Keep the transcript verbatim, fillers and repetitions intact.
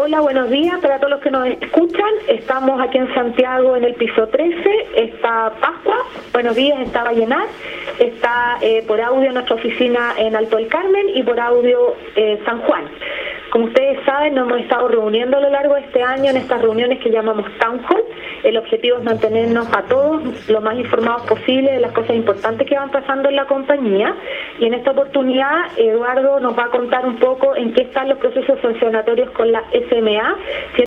Hola, buenos días para todos los que nos escuchan. Estamos aquí en Santiago en el piso trece. Está Pascua, buenos días, está Vallenar. Está eh, por audio nuestra oficina en Alto del Carmen y por audio eh, San Juan. Como ustedes saben, nos hemos estado reuniendo a lo largo de este año en estas reuniones que llamamos Town Hall. El objetivo es mantenernos a todos lo más informados posible de las cosas importantes que van pasando en la compañía. Y en esta oportunidad, Eduardo nos va a contar un poco en qué están los procesos sancionatorios con la S M A.